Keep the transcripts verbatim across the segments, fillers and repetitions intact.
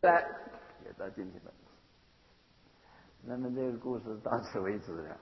来也到进去了。那么这个故事到此为止了。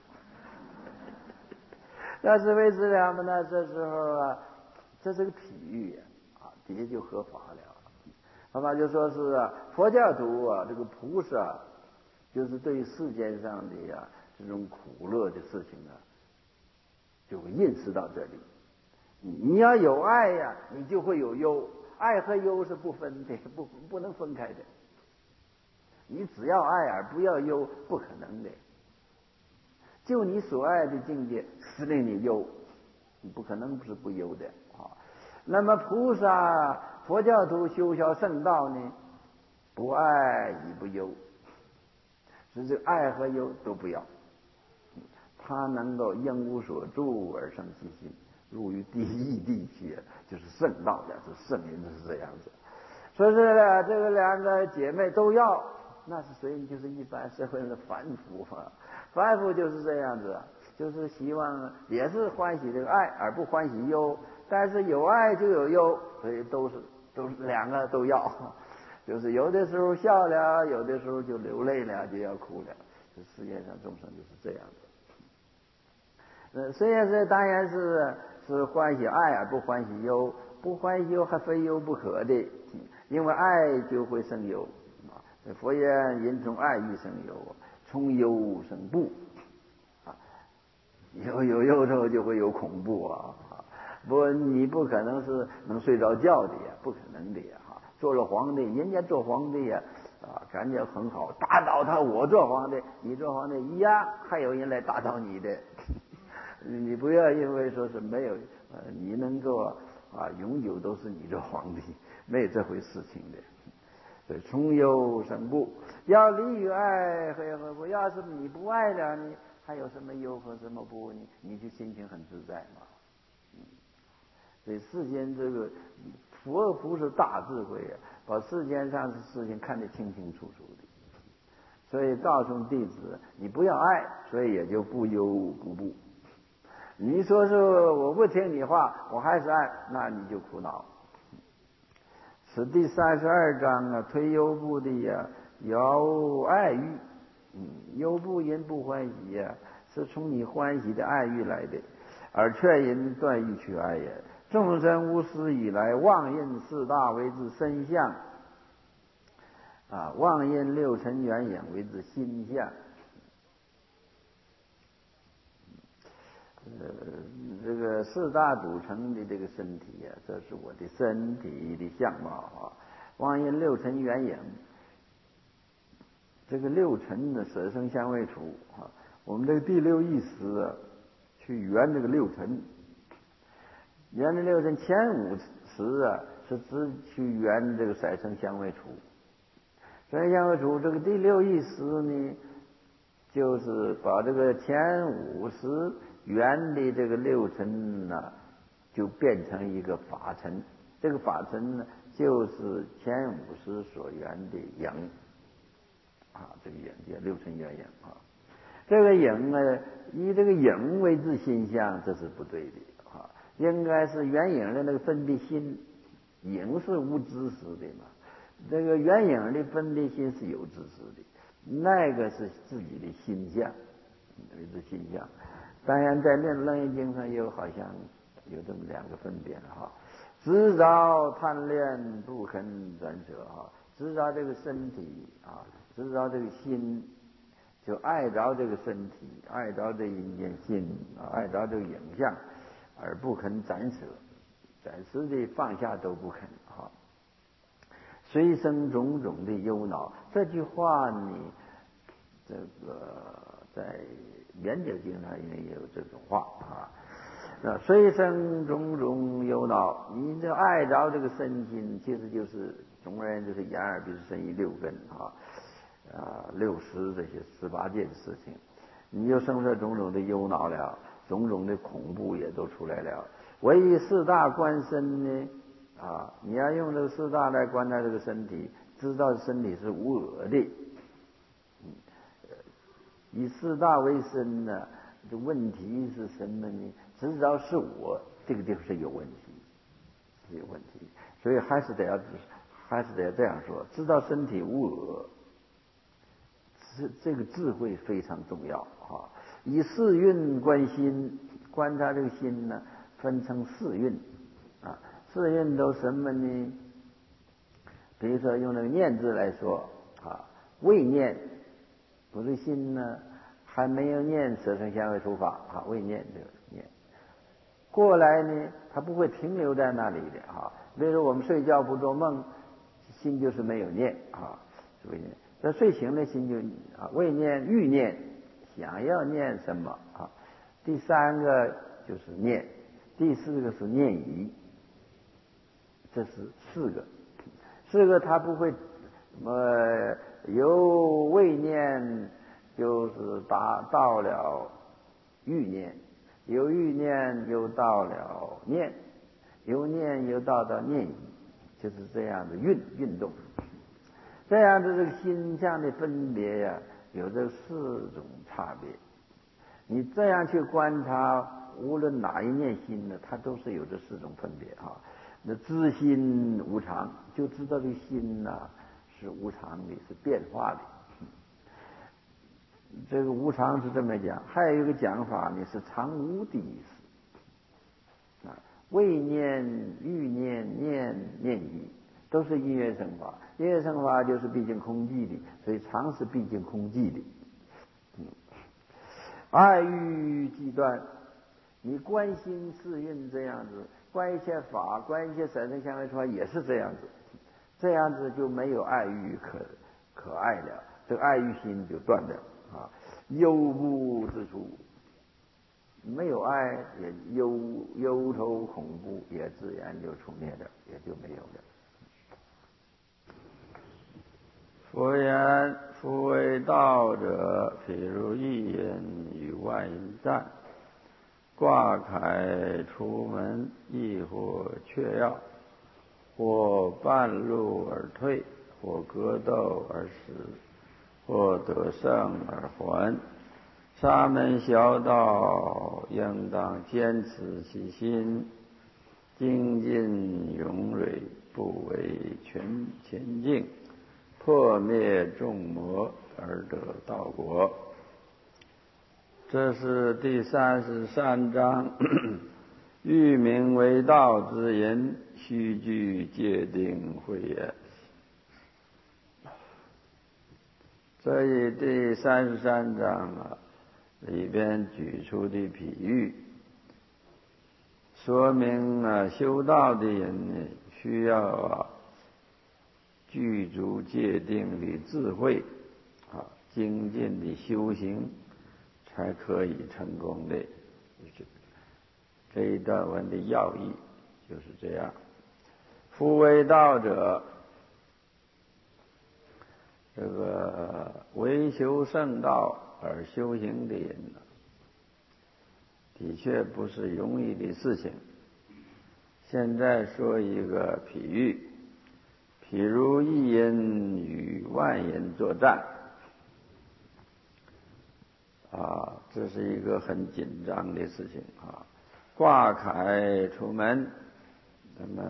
到此为止了嘛？那这时候啊，这是个比喻啊，底下就合法了。合法就说是啊，佛教徒啊，这个菩萨就是对世间上的呀、啊、这种苦乐的事情啊，就会认识到这里。你要有爱呀、啊，你就会有忧，爱和忧是不分的，不不能分开的。你只要爱而不要忧，不可能的。就你所爱的境界使令你忧，你不可能不是不忧的啊。那么菩萨佛教徒修学圣道呢，不爱亦不忧，是这爱和忧都不要。他能够因无所住而生其心，入于第一地去，就是圣道的，是圣人是这样子。所以说呢，这个两个姐妹都要，那是谁？就是一般社会的凡夫嘛。凡夫就是这样子，就是希望也是欢喜这个爱而不欢喜忧，但是有爱就有忧，所以都是都是两个都要，就是有的时候笑了，有的时候就流泪了，就要哭了。这世界上众生就是这样子。呃，虽然是当然是是欢喜爱而不欢喜忧，不欢喜忧还非忧不可的，因为爱就会生忧啊。佛言人从爱欲生忧，从忧生怖啊，有有忧愁就会有恐怖啊。不，你不可能是能睡着觉的呀，不可能的呀。哈，做了皇帝，人家做皇帝呀，啊，感觉很好，打倒他，我做皇帝，你做皇帝一样，还有人来打倒你的。你不要因为说是没有，呃，你能够啊永久都是你做皇帝，没有这回事情的。所以从忧生怖，要离于爱和和不，要是你不爱了，你还有什么忧和什么怖呢？你就心情很自在嘛。嗯，所以世间这个佛菩萨大智慧啊，把世间上的事情看得清清楚楚的。所以告诉弟子，你不要爱，所以也就不忧不怖。你说是我不听你话，我还是爱，那你就苦恼。此第三十二章啊，推忧怖的呀，有爱欲，嗯，忧怖因不欢喜呀，是从你欢喜的爱欲来的，而劝人断欲去爱也。众生无始以来，妄因四大为之身相，啊，妄因六尘缘影为之心相。呃，这个四大组成的这个身体呀、啊，这是我的身体的相貌啊。妄因六尘缘影，这个六尘的舍生相位处啊，我们这个第六意识啊，去缘这个六尘，缘这六尘前五识啊，是指去缘这个色生相位处。色生相位处这个第六意识呢，就是把这个前五识缘的这个六尘呢、啊，就变成一个法尘。这个法尘呢，就是前五识所缘的影啊，这个影叫六尘缘影啊。这个影呢，以这个影为之心相，这是不对的啊。应该是缘影的那个分别心，影是无知识的嘛。这个缘影的分别心是有知识的，那个是自己的心相，为之心相。当然，在《楞楞严经》上有好像有这么两个分别了哈。执着贪恋不肯转舍哈，执着这个身体啊，执着这个心，就爱着这个身体，爱着这一念心，爱着这个影像，而不肯暂舍，暂时的放下都不肯哈。随生种种的忧恼，这句话呢，这个在圆觉经上也有这种话啊。那随生种种忧恼，你这爱着这个身心，其实就是总而言之，就是眼耳鼻舌身意六根啊，啊六识这些十八界的事情，你就生出种种的忧恼了，种种的恐怖也都出来了。唯以四大观身呢，啊，你要用这个四大来观察这个身体，知道身体是无我的。嗯，以四大为身呢，这问题是什么呢？知道是我，这个地方是有问题，是有问题，所以还是得要还是得这样说，知道身体无我，这这个智慧非常重要啊。以四蕴观心，观察这个心呢，分成四蕴啊。四蕴都什么呢？比如说用那个念字来说啊，未念，不是心呢还没有念色声香味触法啊，未念这个念。过来呢，它不会停留在那里的啊。比如说我们睡觉不做梦，心就是没有念啊，是未念。这睡醒的心就啊，未念欲念，想要念什么啊？第三个就是念，第四个是念疑，这是四个。四个它不会呃由未念就是达到了欲念，由欲念又到了念，由念又到了念疑，就是这样的运运动。这样的这个心相的分别呀、啊，有这四种差别。你这样去观察，无论哪一念心呢，它都是有这四种分别啊。那知心无常，就知道这个心呐、啊、是无常的，是变化的。这个无常是这么讲，还有一个讲法呢，是常无的意思啊。未念、欲念、念、念疑，都是因缘生法。因缘生法就是毕竟空寂的，所以常是毕竟空寂的。嗯，爱欲既断，你观心四蕴这样子，观一切法，观一切色声香味触法也是这样子，这样子就没有爱欲可可爱了，这个爱欲心就断了啊。忧怖之处，没有爱也忧忧愁恐怖也自然就除灭了，也就没有了。佛言：夫为道者，譬如一人与万人战，挂铠出门，亦或却要，或半路而退，或格斗而死，或得胜而还。沙门小道，应当坚持其心，精进勇锐，不为全前进，破灭众魔而得道果。这是第三十三章，欲名为道之人，须具戒定慧也。所以第三十三章啊，里边举出的比喻，说明啊，修道的人呢，需要啊，具足戒定的智慧啊，精进的修行，才可以成功的。这一段文的要义就是这样。夫为道者，这个为修圣道而修行的人呢，的确不是容易的事情。现在说一个比喻，譬如一人与万人作战啊，这是一个很紧张的事情啊。挂铠出门，那么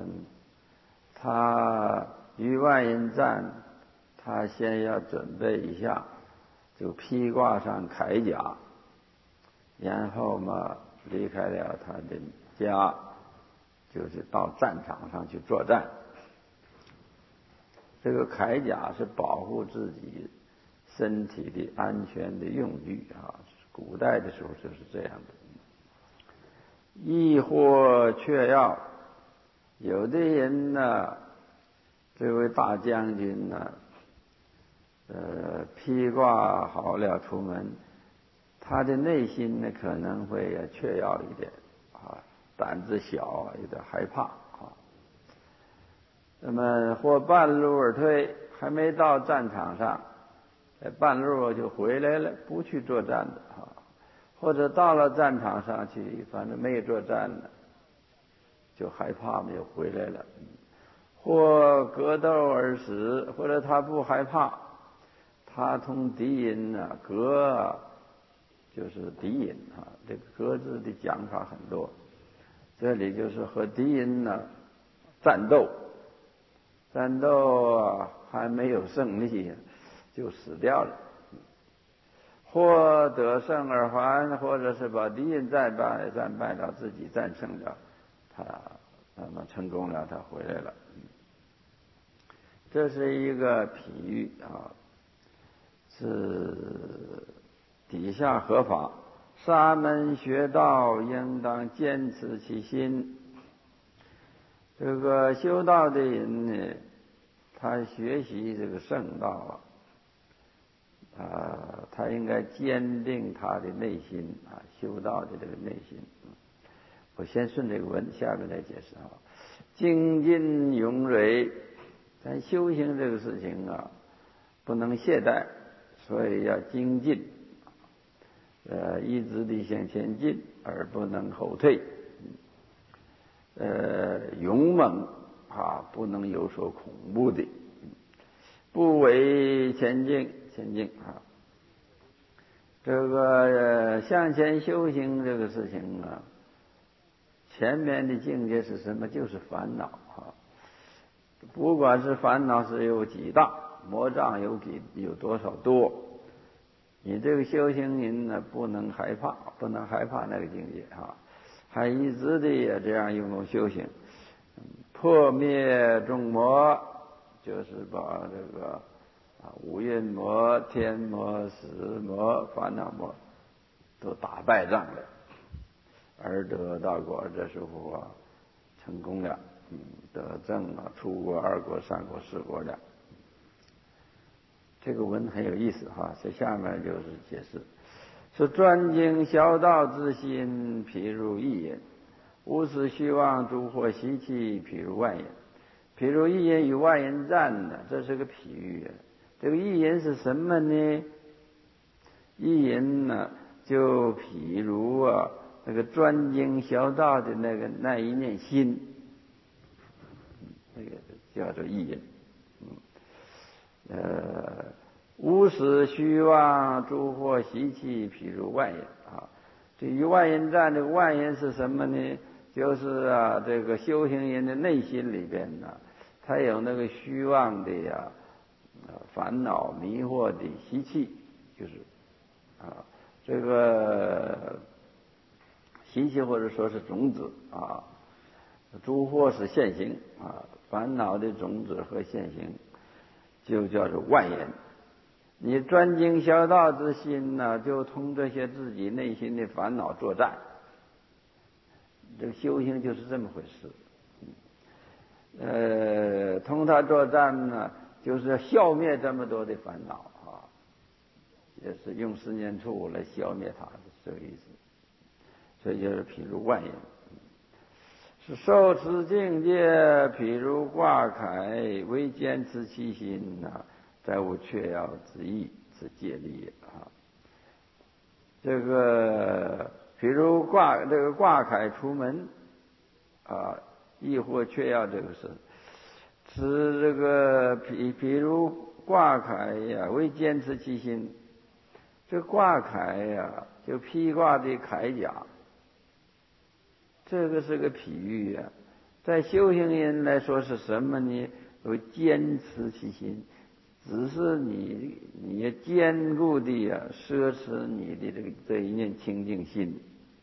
他与万人战，他先要准备一下，就披挂上铠甲，然后嘛离开了他的家，就是到战场上去作战。这个铠甲是保护自己身体的安全的用具啊，古代的时候就是这样的。亦或却要，有的人呢，这位大将军呢，呃，披挂好了出门，他的内心呢可能会却要一点啊，胆子小，有点害怕啊。那么或半路而退，还没到战场上，半路就回来了，不去作战的啊。或者到了战场上去，反正没有作战了，就害怕没有回来了。或格斗而死，或者他不害怕，他同敌人呢，格啊就是敌人啊，这个格字的讲法很多，这里就是和敌人呢战斗， 战斗还没有胜利就死掉了，或得胜而还，或者是把敌人战败战败到自己战胜了，他那么成功了，他回来了。这是一个比喻啊，是底下合法，沙门学道应当坚持其心。这个修道的人呢，他学习这个圣道啊，啊，他应该坚定他的内心啊，修道的这个内心。我先顺这个文，下面来解释啊。精进勇锐，咱修行这个事情啊，不能懈怠，所以要精进，呃，一直地向前进，而不能后退。呃，勇猛啊，不能有所恐怖的，不为前进，前进啊。这个、呃、向前修行这个事情啊，前面的境界是什么？就是烦恼啊。不管是烦恼是有几大，魔障有几有多少多，你这个修行人呢，不能害怕，不能害怕那个境界啊。还一直的也这样用功修行，破灭众魔，就是把这个啊五蕴魔、天魔、死魔、烦恼魔都打败仗了，而得到果。这时候啊，成功了，嗯，得证啊，出国、二国、三国、四国了。这个文很有意思哈，这下面就是解释。是专精小道之心，譬如一言；无事虚妄，诸惑习气，譬如万言。譬如一言与万言战呢，这是个譬喻。这个一言是什么呢？一言呢，就譬如啊，那个专精小道的那个那一念心，那个叫做一言。嗯，呃。无始虚妄，诸惑习气，譬如万言啊。至于万言战，这个万言是什么呢？就是啊，这个修行人的内心里边呢，他有那个虚妄的呀、啊、烦恼、迷惑的习气，就是啊，这个习气或者说是种子啊，诸惑是现行啊，烦恼的种子和现行，就叫做万言。你专精小道之心呢，就同这些自己内心的烦恼作战。这个修行就是这么回事。呃，同他作战呢，就是要消灭这么多的烦恼啊，也是用十念处来消灭它的这个意思。所以就是譬如万言，是受持境界，譬如挂铠，为坚持其心呐、啊。再无确要之意，之戒力啊。这个，比如挂这个挂铠出门啊，亦或确要这个事，是这个比比如挂铠呀，为坚持其心。这挂铠呀，就披挂的铠甲，这个是个譬喻呀。在修行人来说是什么呢？为坚持其心。只是你，你要坚固的呀，奢侈你的这个这一念清净心。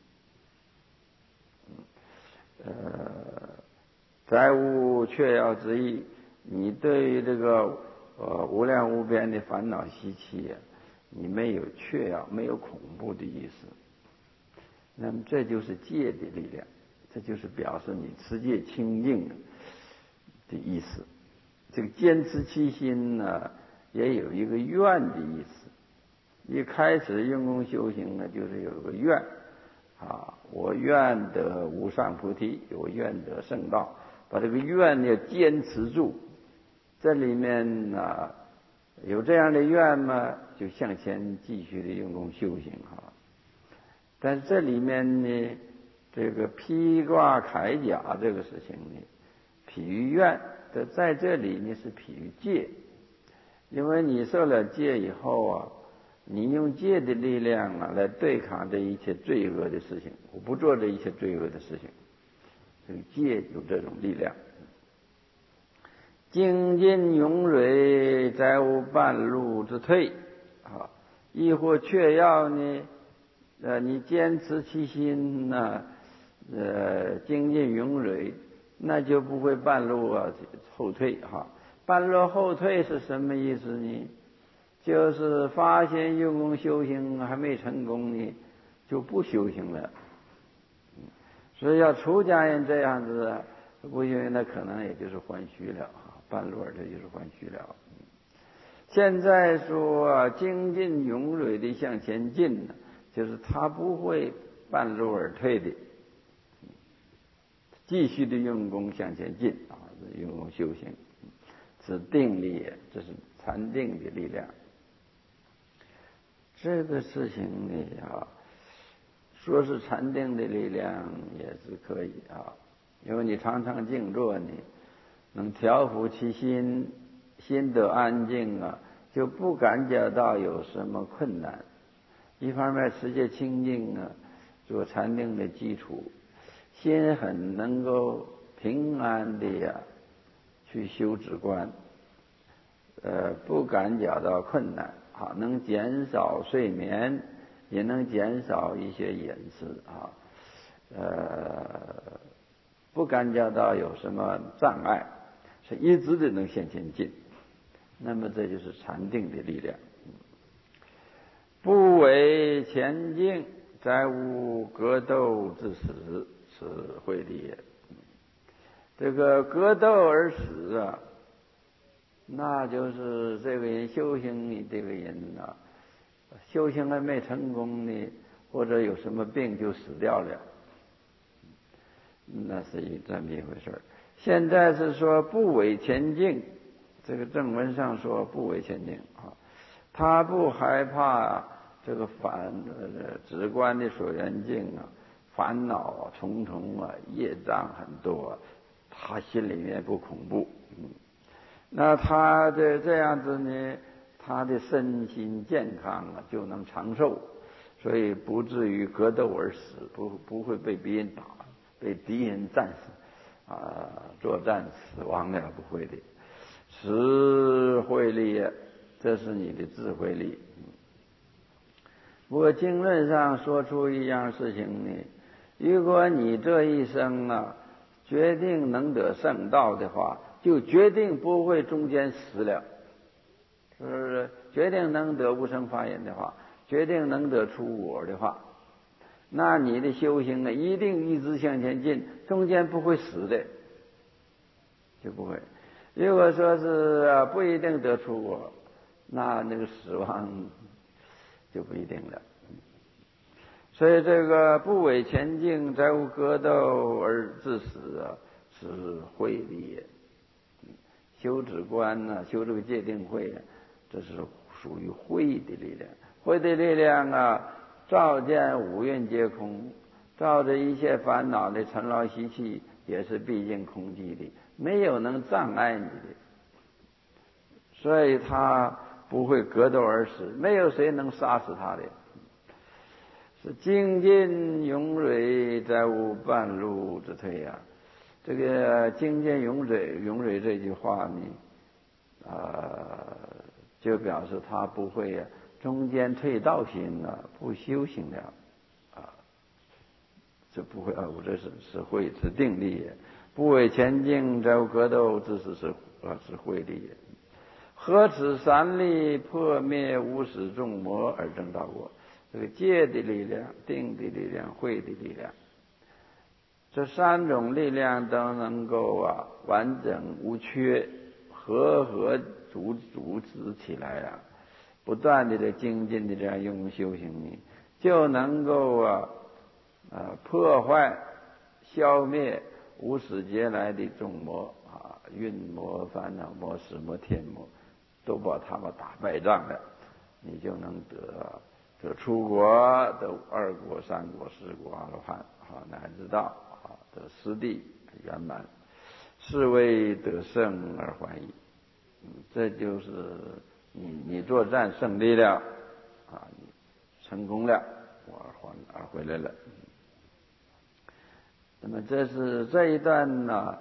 呃，再无确要之意，你对于这个呃无量无边的烦恼习气呀，你没有确要，没有恐怖的意思。那么这就是戒的力量，这就是表示你持戒清净的意思。这个坚持其心呢，也有一个愿的意思。一开始用功修行呢，就是有个愿啊，我愿得无上菩提，我愿得圣道，把这个愿要坚持住。这里面呢、啊，有这样的愿嘛，就向前继续的用功修行哈。但是这里面呢，这个披挂铠甲这个事情呢，譬喻愿。这在这里呢是譬喻戒，因为你受了戒以后啊，你用戒的力量啊来对抗这一切罪恶的事情，我不做这一切罪恶的事情，这个戒有这种力量。 精进勇锐，再无半路之退啊！亦或却要呢，呃，你坚持其心呢，呃，精进勇锐，那就不会半路啊后退哈。半路后退是什么意思呢？就是发现用功修行还没成功呢，就不修行了。所以要出家人这样子不行，那可能也就是还虚了啊，半路这就是还虚了。现在说精进勇锐的向前进呢，就是他不会半路而退的，继续的用功向前进啊，用功修行是定力，这是禅定的力量。这个事情呢啊，说是禅定的力量也是可以啊，因为你常常静坐，你能调伏其心，心得安静啊，就不感觉到有什么困难。一方面持戒清净啊，做禅定的基础，心很能够平安的呀去修止观，呃，不感觉到困难啊，能减少睡眠，也能减少一些饮食啊，呃，不感觉到有什么障碍，是一直的能向前进。那么这就是禅定的力量。不为前进，再无格斗之死，是慧力也。这个格斗而死啊，那就是这个人修行的这个人啊，修行还没成功呢，或者有什么病就死掉了，那是一这么一回事。现在是说不违前进，这个正文上说不违前进啊，他不害怕这个反呃直观的所缘境啊，烦恼啊重重啊，业障很多啊，他心里面不恐怖。嗯，那他的这样子呢，他的身心健康啊就能长寿，所以不至于格斗而死，不不会被别人打，被敌人战死啊，作战死亡了，不会的。智慧力，这是你的智慧力。不过经论上说出一样事情呢，如果你这一生啊决定能得圣道的话，就决定不会中间死了，是不是？决定能得无生法忍的话，决定能得出我的话，那你的修行啊一定一直向前进，中间不会死的，就不会。如果说是不一定得出我，那那个死亡就不一定了。所以这个不违前进，再无格斗而致死啊，是慧力也。修止观呢、啊，修这个戒定慧啊，这是属于慧的力量。慧的力量啊，照见五蕴皆空，照着一切烦恼的尘劳习气也是毕竟空寂的，没有能障碍你的，所以他不会格斗而死，没有谁能杀死他的。是精进勇锐，再无半路之退呀、啊。这个精进勇锐，勇锐这句话呢，呃，就表示他不会啊，中间退道心啊，不修行了啊，这不会啊，我这是是慧是定力也，不为前进，再无格斗之时是啊是慧力也。何此三力破灭无始众魔而证道果？这个戒的力量、定的力量、慧的力量，这三种力量都能够啊完整无缺，合合组组织起来啊，不断的的精进的这样用修行呢，就能够啊啊破坏、消灭无始劫来的众魔啊，蕴魔、烦恼魔、识魔、天魔，都把他们打败仗了，你就能得。得出国，得二果、三果、四果阿罗汉，啊，乃至到啊得十地圆满，是为得胜而还矣。嗯，这就是你你作战胜利了，啊，你成功了，我而还而回来了。那么这是这一段呢、啊，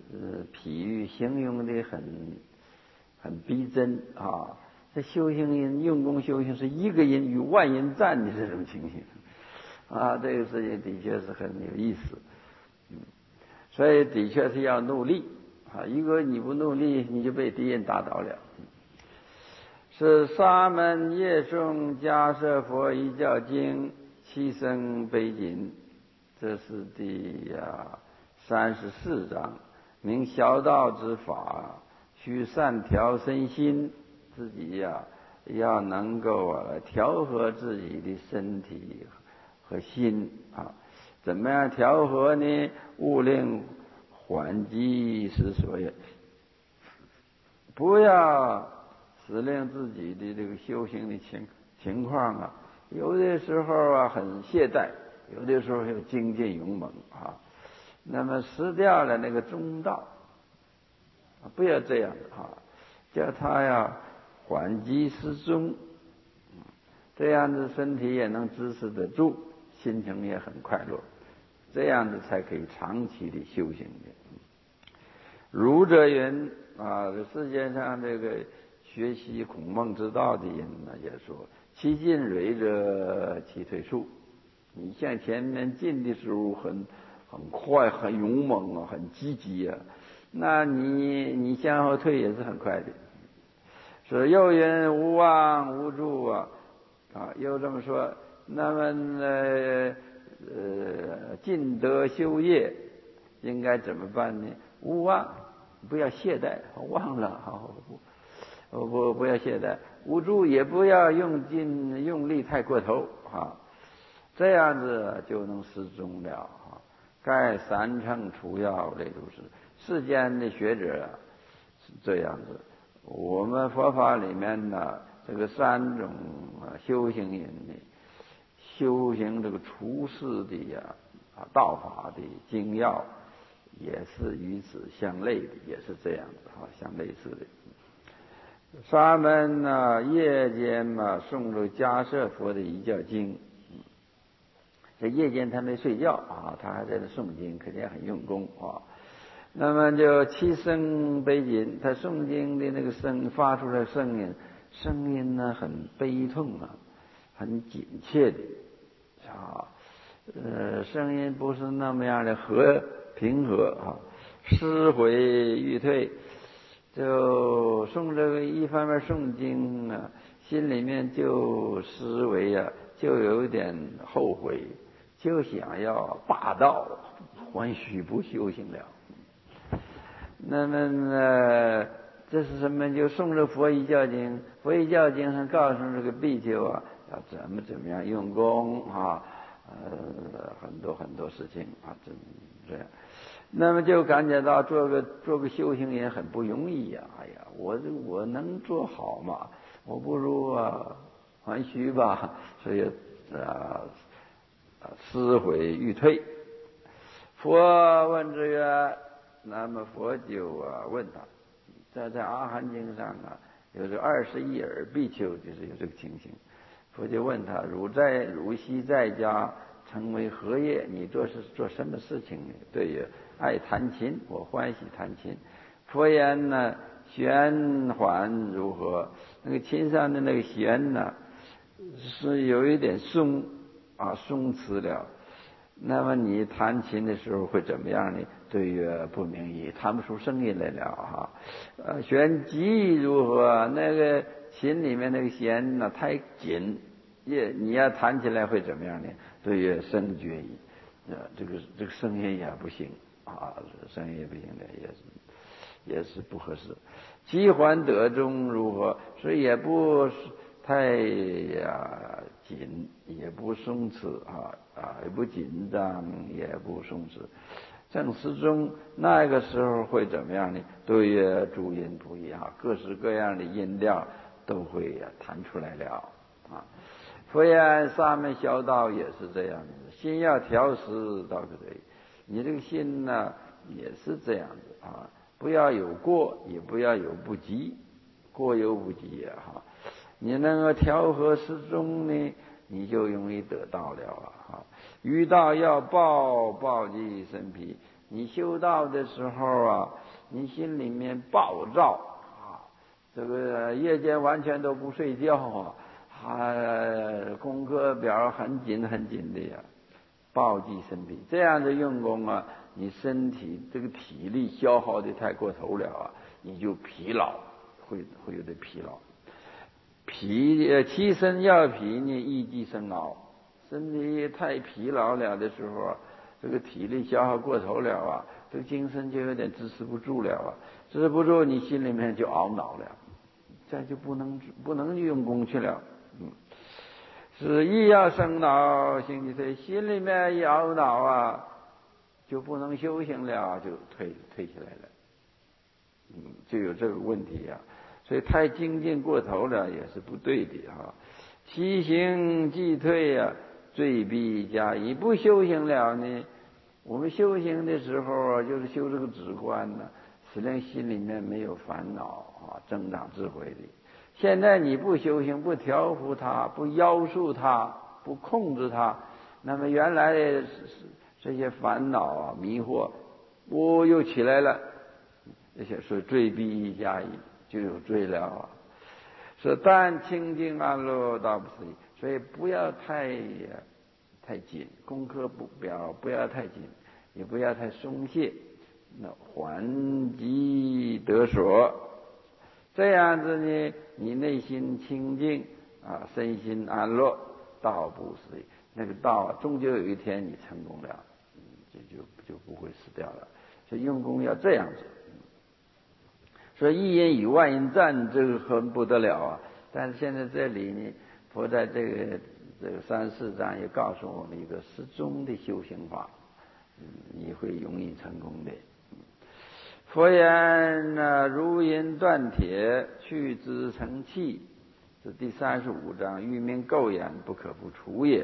呃，比喻形容的很很逼真啊。这修行人用功修行是一个人与万人战的这种情形啊，这个事情的确是很有意思。嗯，所以的确是要努力啊，如果你不努力，你就被敌人打倒了。是沙门夜诵迦舍佛一教经，七生悲谨，这是第啊三十四章。明孝道之法，须善调身心，自己呀、啊、要能够啊调和自己的身体和心啊。怎么样调和呢？勿令缓急失所也，不要使令自己的这个修行的情情况啊，有的时候啊很懈怠，有的时候又精进勇猛啊，那么失掉了那个中道，不要这样啊，叫他呀缓急失中，这样子身体也能支持得住，心情也很快乐，这样子才可以长期的修行的。儒者云啊，世界上这个学习孔孟之道的人呢，也说其进锐者，其退速。你向前面进的时候很很快，很勇猛啊，很积极啊，那你你向后退也是很快的。是又云无望无助啊，啊，又这么说。那么呃呃，尽德修业应该怎么办呢？无望，不要懈怠，忘了，好不不不要懈怠。无助，也不要用尽用力太过头啊，这样子就能失踪了啊。盖三乘除药类都是世间的学者啊，是这样子。我们佛法里面呢，这个三种啊修行人呢，修行这个出世的呀啊道法的精要，也是与此相类的，也是这样的啊，相类似的。沙门呢，夜间嘛诵着迦舍佛的一教经，这夜间他没睡觉啊，他还在这诵经，肯定很用功啊。那么就七声悲谨，他诵经的那个声发出来声音，声音呢很悲痛啊，很紧切的啊，呃，声音不是那么样的和平和啊，思回欲退。就诵这个一方面诵经啊，心里面就思维啊，就有点后悔，就想要霸道，还许不修行了。那么呢，这是什么？就诵着佛一教经，佛一教经上告诉这个比丘啊，要怎么怎么样用功啊，呃，很多很多事情啊，这这样。那么就感觉到做个做个修行人很不容易呀、啊！哎呀，我我能做好吗？我不如啊还虚吧，所以啊思悔欲退。佛问之曰：那么佛就啊问他，在在阿含经上啊有这二十一耳比丘，就是有这个情形。佛就问他：汝在汝昔在家成为何业？你做是做什么事情呢？对于爱弹琴，我欢喜弹琴。佛言呢，弦缓如何？那个琴上的那个弦呢，是有一点松啊，松弛了。那么你弹琴的时候会怎么样呢？对于不明意，弹不出声音来了哈。呃，弦急如何？那个琴里面那个弦呢太紧，也你要弹起来会怎么样呢？对于声觉意，呃，这个这个声音也不行。啊，声音也不行的，也是也是不合适。急缓得中如何？所以也不太呀紧，也不松弛啊啊，也不紧张，也不松弛。正适中，那个时候会怎么样呢？对于诸音不一样，各式各样的音调都会呀弹出来了啊。佛言沙门小道也是这样的，心要调实到可以。你这个心呢，也是这样的啊，不要有过，也不要有不及，过犹不及啊哈。你能够调和适中呢，你就容易得到了啊。遇道要抱，抱即生疲， 你修道的时候啊，你心里面暴躁啊，这个夜间完全都不睡觉啊，还功课表很紧很紧的呀，暴击身体，这样的用功啊，你身体这个体力消耗的太过头了啊，你就疲劳，会会有点疲劳。疲呃其身要疲呢，易既生熬。身体太疲劳了的时候啊，这个体力消耗过头了啊，这个精神就有点支持不住了啊，支持不住，你心里面就懊恼了，这就不能不能用功去了。嗯，是意要生恼，心即退，心里面一懊恼啊，就不能修行了，就退退起来了。嗯，就有这个问题啊。所以太精进过头了也是不对的哈。其行即退啊，罪必加一。不修行了呢，我们修行的时候啊，就是修这个止观呢，使令心里面没有烦恼啊，增长智慧的。现在你不修行，不调伏它，不邀束它，不控制它，那么原来的这些烦恼啊、迷惑，我又起来了。这些说罪必加一，就有罪了啊。说但清净安乐倒不是，所以不要太太紧，功课不表不要太紧，也不要太松懈，那缓急得所，这样子呢，你内心清净啊，身心安乐，道不是那个道，终究有一天你成功了，就就就不会死掉了。所以用功要这样子。说一因与万因战，这个很不得了啊！但是现在这里呢，佛在这个这个三四章也告诉我们一个适中的修行法，嗯，你会容易成功的。佛言呢，如因断铁，去之成器，这第三十五章，欲明垢眼，不可不除也。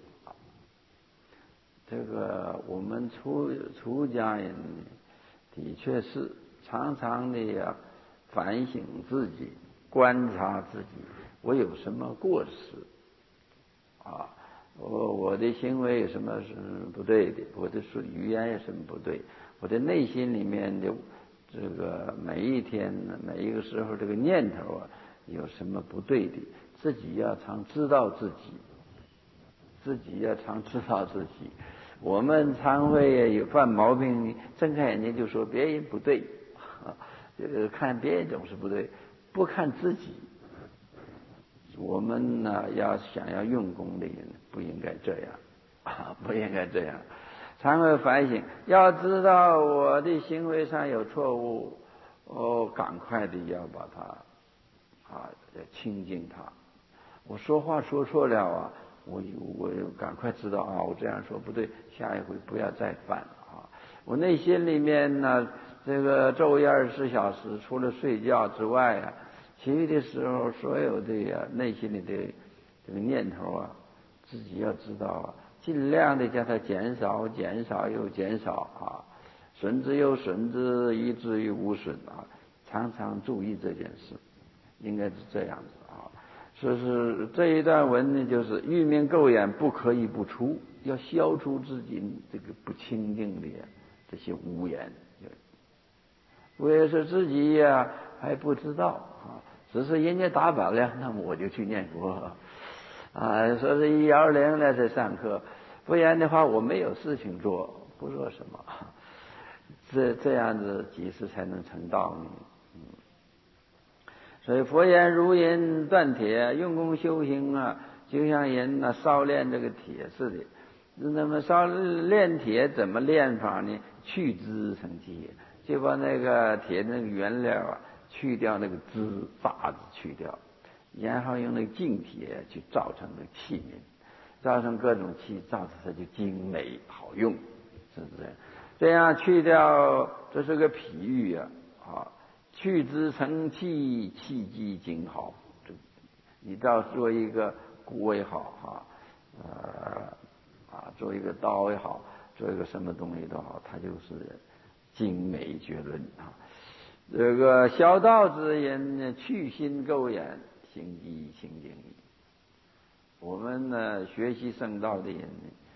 这个我们出出家人的确是常常的呀反省自己，观察自己，我有什么过失啊？我我的行为有什么是不对的？我的说语言有什么不对？我的内心里面的这个每一天每一个时候这个念头啊，有什么不对的？自己要常知道自己，自己要常知道自己。我们常会有犯毛病，睁开眼睛就说别人不对，呃，看别人总是不对，不看自己。我们呢，要想要用功的人，不应该这样，啊，不应该这样。常会反省，要知道我的行为上有错误，哦，赶快的要把它啊清净它。我说话说错了啊，我我赶快知道啊，我这样说不对，下一回不要再犯啊。我内心里面呢，这个昼夜二十四小时，除了睡觉之外啊，其余的时候，所有的呀内心里的这个念头啊，自己要知道啊，尽量的将它减少，减少又减少啊，损之又损之，以至于无损啊。常常注意这件事，应该是这样子啊。说是这一段文呢，就是欲明垢眼，不可以不除，要消除自己这个不清净的这些污言。我也是自己呀还不知道啊，只是人家打板了，那么我就去念佛啊，说是一幺零来在上课，不然的话我没有事情做，不做什么，这这样子几时才能成道呢？嗯，所以佛言如因断铁，用功修行啊，就像人呢烧炼这个铁似的。那么烧炼铁怎么炼法呢？去汁成器，就把那个铁那个原料啊去掉，那个汁渣子去掉，然后用那个净铁去造成那个器皿，造成各种器，造成它就精美好用，是不是？这样去掉，这是个譬喻啊啊！去之成器，器机精好。这你到做一个锅也好哈，呃。啊，做一个刀也好，做一个什么东西都好，它就是精美绝伦啊。这个小道之人呢，去心垢眼，行机清净。我们呢，学习圣道的人呢，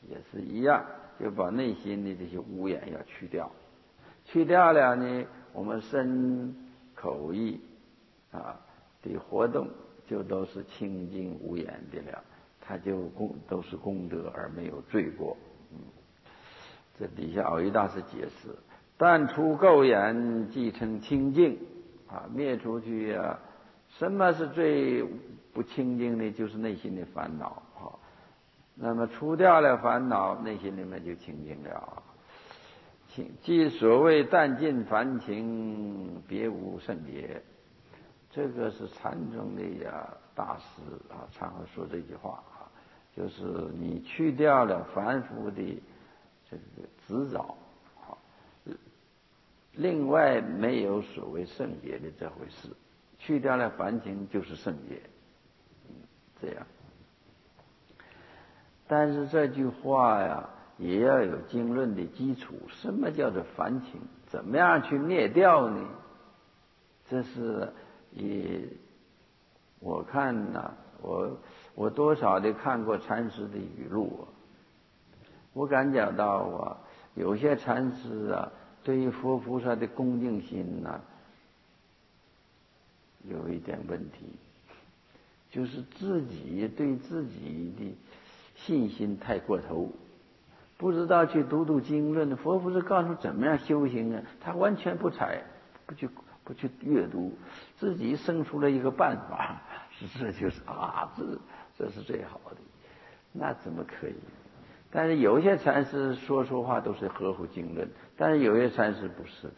也是一样，就把内心的这些污染要去掉，去掉了呢，我们身口意啊的活动就都是清净无染的了，它就功都是功德而没有罪过。嗯，这底下蕅益大师解释：但除垢染，即称清净。啊，灭出去啊！什么是最不清净的？就是内心的烦恼啊。那么除掉了烦恼，内心里面就清净了。清即所谓淡尽凡情，别无圣洁。这个是禅宗的呀大师啊，常会说这句话啊，就是你去掉了凡夫的这个执着。另外没有所谓圣洁的这回事，去掉了凡情就是圣洁，嗯，这样。但是这句话呀，也要有经论的基础。什么叫做凡情？怎么样去灭掉呢？这是以我看呐、啊，我我多少的看过禅师的语录啊，我感觉到啊，有些禅师啊。对于佛菩萨的恭敬心呢、啊，有一点问题，就是自己对自己的信心太过头，不知道去读读经论。佛菩萨告诉怎么样修行啊，他完全不睬，不去不去阅读，自己生出了一个办法，这就是啊，这这是最好的，那怎么可以？但是有些禅师说说话都是合乎经论，但是有些禅师不是的。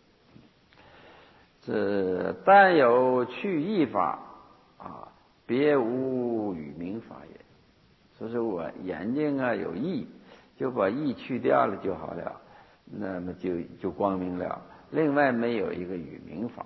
这但有去意法啊，别无语明法也。所以说我眼睛啊有意，就把意去掉了就好了，那么就就光明了。另外没有一个语明法。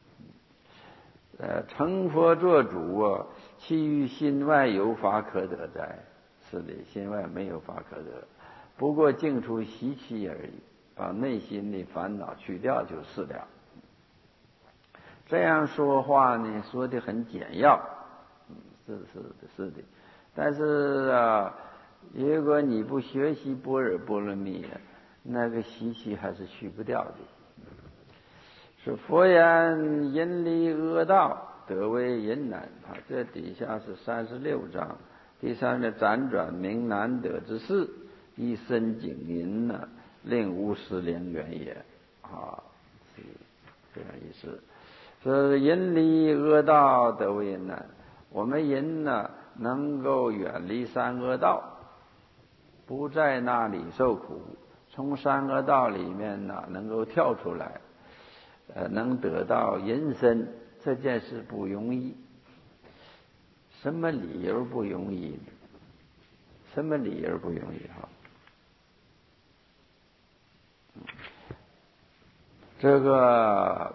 呃，成佛做主啊，其余心外有法可得哉？是的，心外没有法可得，不过净除习气而已，把内心的烦恼去掉就是了。这样说话呢，说的很简要，嗯，是是的，是的。但是啊，如果你不学习般若波罗蜜，那个习气还是去不掉的。是佛言淫离恶道，得为淫难啊。这底下是三十六章。第三个辗转明难得之事，一身景淫呢，令无始良缘也啊，是这样意思。是淫离恶道得为淫难，我们淫呢能够远离三恶道，不在那里受苦，从三恶道里面呢能够跳出来，呃，能得到淫身，这件事不容易。什么理由不容易？什么理由不容易哈？这个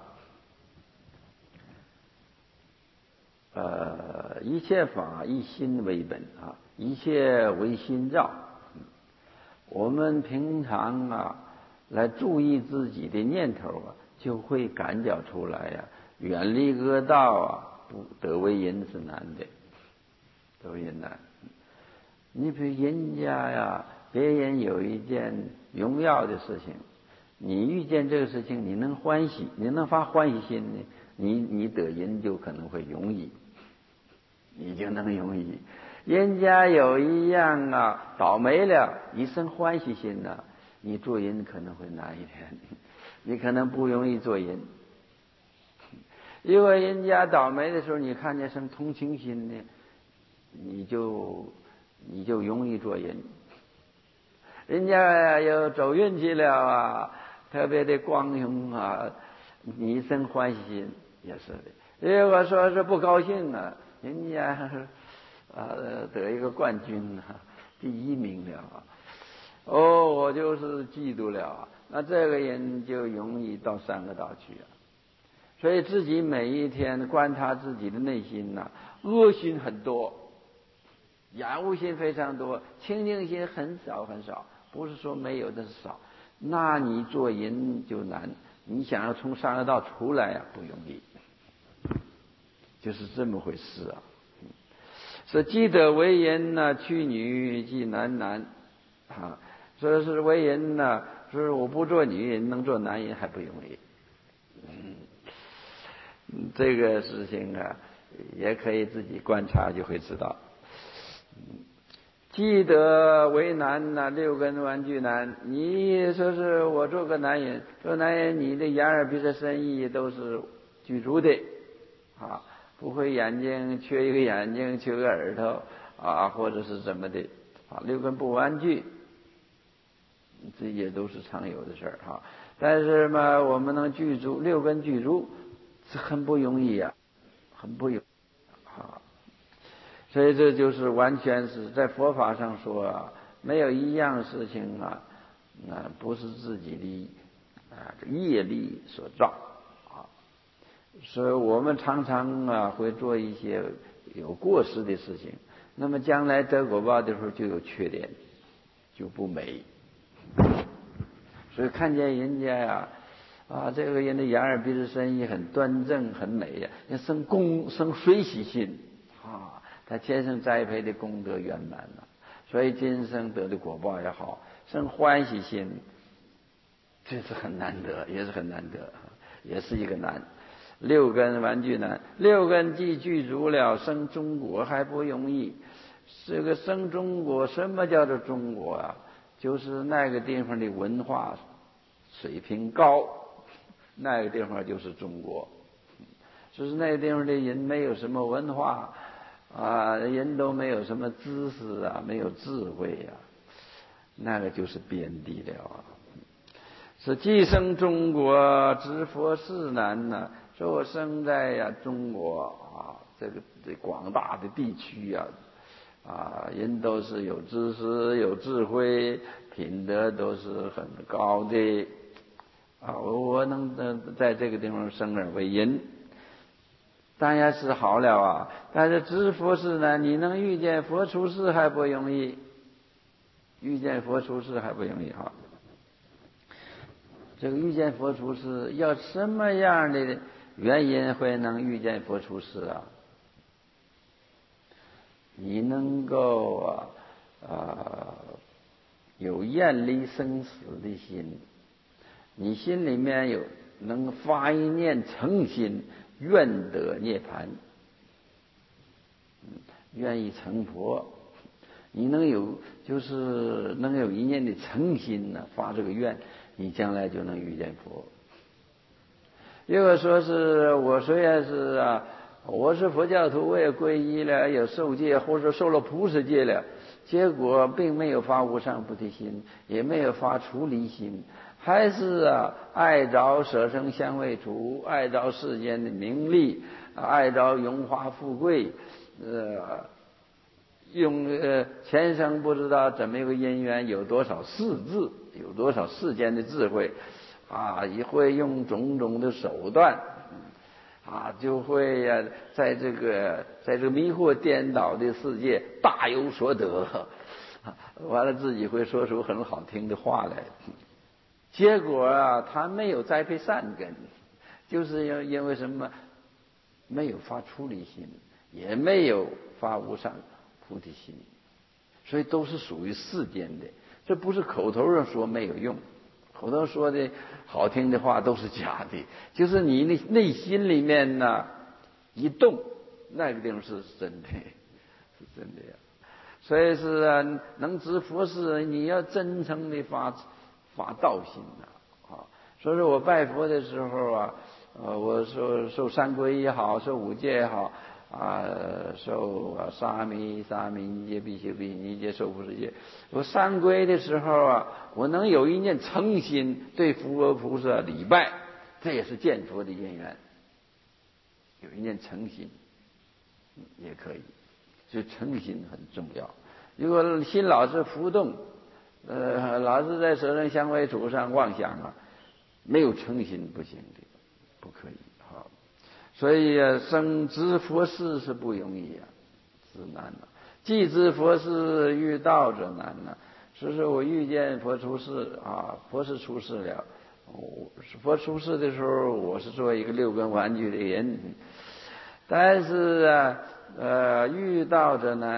呃，一切法以心为本啊，一切为心造。我们平常啊，来注意自己的念头啊，就会感觉出来呀、啊，远离恶道啊，不得为淫是难的。都也难。你比如人家呀，别人有一件荣耀的事情，你遇见这个事情，你能欢喜，你能发欢喜心呢，你你得人就可能会容易，你就能容易。人家有一样啊倒霉了，你生欢喜心呢，你做人可能会难一点，你可能不容易做人。如果人家倒霉的时候，你看见生同情心呢，你就你就容易做人。人家有走运气了啊，特别的光荣啊，你生欢喜心也是的。如果说是不高兴啊，人家啊得一个冠军啊，第一名了啊，哦，我就是嫉妒了啊，那这个人就容易到三个道去啊。所以自己每一天观察自己的内心呐、啊，恶心很多，染污心非常多，清净心很少很少，不是说没有，但是少。那你做人就难，你想要从三恶道出来啊，不容易，就是这么回事啊。是既得为人呢，去女即男男， 啊。所以是为人呢，说我不做女人，能做男人还不容易。嗯，这个事情啊，也可以自己观察就会知道。既得为难呐，六根玩具难。你说是我做个男人，做男人你的眼耳鼻舌身意都是具足的啊，不会眼睛缺一个眼睛，缺个耳朵啊，或者是怎么的啊，六根不玩具，这也都是常有的事儿哈。但是嘛，我们能具足六根具足，是很不容易呀、啊，很不容易啊。所以这就是完全是在佛法上说啊，没有一样事情啊，啊不是自己的啊业力所造啊。所以我们常常啊会做一些有过失的事情，那么将来得果报的时候就有缺点，就不美。所以看见人家呀、啊，啊这个人的眼耳鼻舌身意很端正很美呀、啊，要生恭生随喜心啊。他天生栽培的功德圆满了，所以今生得的果报也好，生欢喜心，这是很难得，也是很难得，也是一个难。六根玩具难，六根既具足了，生中国还不容易。这个生中国，什么叫做中国啊？就是那个地方的文化水平高，那个地方就是中国。就是那个地方的人没有什么文化。啊，人都没有什么知识啊，没有智慧啊，那个就是边地了啊。是既生中国，知佛事难呐、啊。说我生在呀、啊、中国啊，这个这广大的地区啊，啊，人都是有知识、有智慧，品德都是很高的啊。我我能在这个地方生而为人。当然是好了啊，但是知佛事呢，你能遇见佛出世还不容易，遇见佛出世还不容易哈。这个遇见佛出世要什么样的原因会能遇见佛出世啊？你能够啊呃有厌离生死的心，你心里面有能发一念诚心。愿得涅槃，愿意成佛，你能有就是能有一念的诚心呢，发这个愿，你将来就能遇见佛。如果说是我虽然是啊，我是佛教徒，我也皈依了，也受戒，或者受了菩萨戒了，结果并没有发无上菩提心，也没有发出离心。还是啊，爱着舍生相为主，爱着世间的名利，爱着荣华富贵，呃，用呃前生不知道怎么一个因缘，有多少世智，有多少世间的智慧，啊，也会用种种的手段，啊，就会呀、啊，在这个在这个迷惑颠倒的世界大有所得，完了自己会说出很好听的话来。结果啊，他没有栽培善根，就是因因为什么？没有发出离心，也没有发无上菩提心，所以都是属于世间的。这不是口头上说没有用，口头说的好听的话都是假的，就是你内内心里面呢一动，那个地方是真的，是真的呀。所以是啊，能知佛事，你要真诚的发。发道心呐、啊，所以说我拜佛的时候啊，呃，我受受三皈也好，受五戒也好，啊，受啊沙弥、沙弥尼戒、比丘、比丘尼戒、受菩萨戒。我三皈的时候啊，我能有一念诚心对佛菩萨礼拜，这也是见佛的因缘。有一念诚心也可以，所以诚心很重要。如果心老是浮动。呃，老是在舍生相为主上妄想啊，没有诚心不行的，不可以哈。所以啊，生知佛事是不容易啊，是难了。既知佛事遇道者难了。所以说我遇见佛出世啊，佛是出世了。佛出世的时候，我是做一个六根玩具的人，但是啊，呃，遇道者难。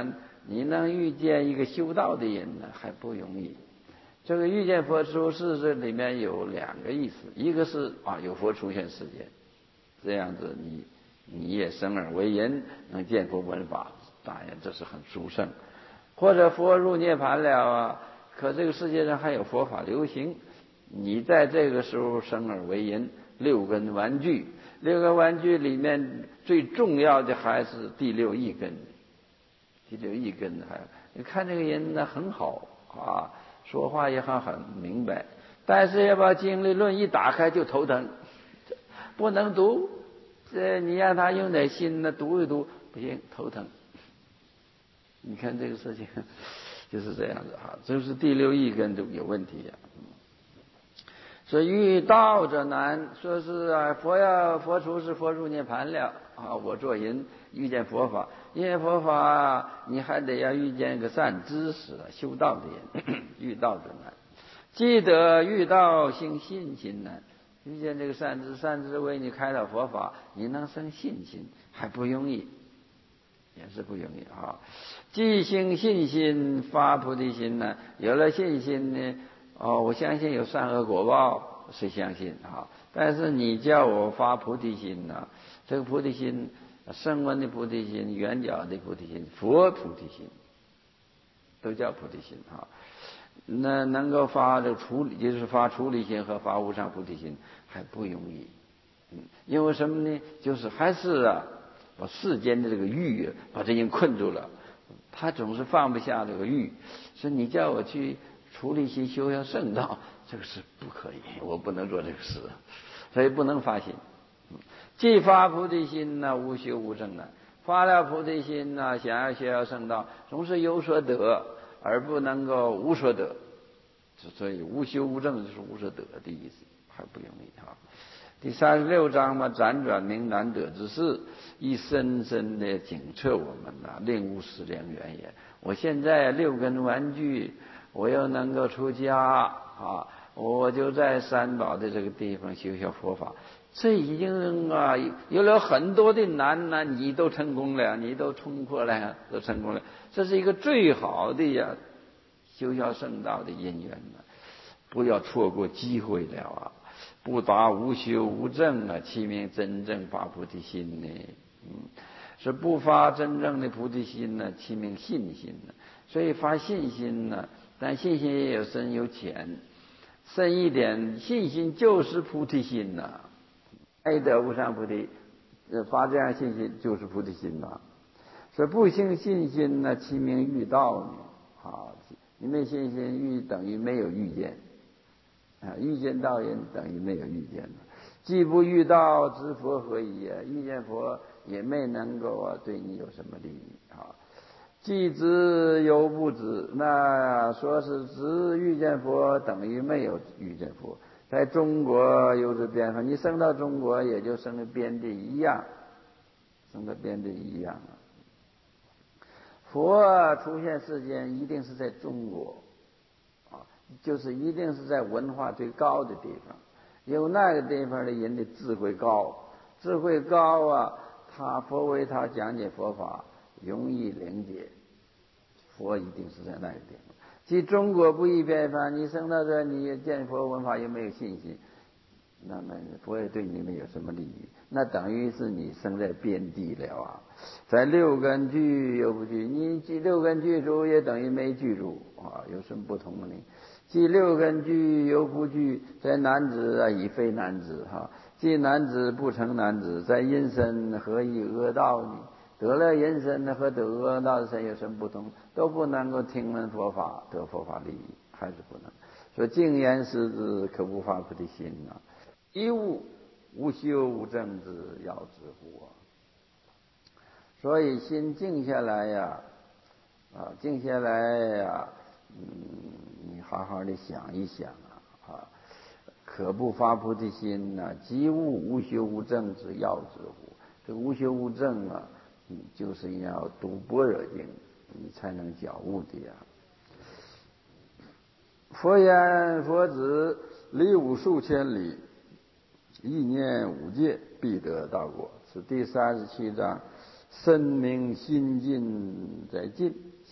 你能遇见一个修道的人呢，还不容易。这个遇见佛出世这里面有两个意思，一个是啊有佛出现世间，这样子你你也生而为人，能见佛闻法，当然这是很殊胜。或者佛入涅槃了啊，可这个世界上还有佛法流行，你在这个时候生而为人，六根玩具，六根玩具里面最重要的还是第六意根。第六意根还你看这个人呢很好啊，说话也很很明白，但是要把经理论一打开就头疼，不能读。这你让他用点心呢读一读，不行，头疼。你看这个事情就是这样子哈，就是第六意根都有问题呀、啊。所以遇道者难，说是啊，佛要佛出世，佛入涅槃了啊，我做人遇见佛法，遇见佛法，你还得要遇见个善知识，修道的人，遇道者难。记得遇道生信心难，遇见这个善知，善知为你开导佛法，你能生信心，还不容易，也是不容易啊。既生信心，发菩提心呢，有了信心呢。哦，我相信有善恶果报，是相信啊。但是你叫我发菩提心呢、啊，这个菩提心，声闻的菩提心、圆觉的菩提心、佛菩提心，都叫菩提心啊。那能够发这个处理，就是发出离心和发无上菩提心，还不容易。嗯，因为什么呢？就是还是啊，把世间的这个欲把这人困住了，他总是放不下这个欲，所以你叫我去处理心修要圣道，这个是不可以，我不能做这个事，所以不能发心。既发菩提心呢，无修无证呢。发了菩提心呢，想要修要圣道，总是有所得，而不能够无所得。所以无修无证就是无所得的意思，还不容易啊。第三十六章嘛，辗转明难得之事，一深深的警测我们呐、啊，令无思量远也。我现在六根玩具。我又能够出家啊，我就在三宝的这个地方修学佛法，这已经啊有了很多的难呢，你都成功了，你都冲破了，都成功了，这是一个最好的呀修学圣道的因缘呢，不要错过机会了啊！不达无修无证啊，其名真正发菩提心呢？嗯，是不发真正的菩提心呢，其名信心呢。所以发信心呢。但信心也有深有浅，深一点，信心就是菩提心呐、啊，爱得无上菩提，发这样信心就是菩提心呐、啊。所以不兴信心呢，其名遇道呢。啊，你没信心遇等于没有遇见，啊，遇见道人等于没有遇见。既不遇道，知佛何以啊？遇见佛也没能够啊对你有什么利益啊。既知犹不知，那说是知遇见佛等于没有遇见佛。在中国有这边方，你生到中国也就生的边地一样，生的边地一样啊。佛出现世间一定是在中国啊，就是一定是在文化最高的地方，因为那个地方的人的智慧高，智慧高啊，他佛为他讲解佛法容易理解，佛一定是在那个地方。即中国不一边方，你生到这你见佛闻法又没有信心，那么佛也对你没有什么利益，那等于是你生在边地了啊。在六根具又不具，你六根具足也等于没具足啊，有什么不同呢？即六根具又不具，在男子啊已非男子哈，即男子不成男子，在阴身何以阿道呢？得了人身呢和得阿道的身有什么不同？都不能够听闻佛法得佛法利益，还是不能。所以静言识之，可不发菩提心啊！一物无修无证之要之乎啊！所以心静下来呀，啊，静下来呀，嗯，你好好的想一想啊，啊，可不发菩提心呐、啊！即物无修无证之要之乎？这个无修无证啊，嗯，就是要读般若经，你才能觉悟的呀。佛言佛子离五数千里，意念五界，必得道果。是第三十七章。身明心尽在尽，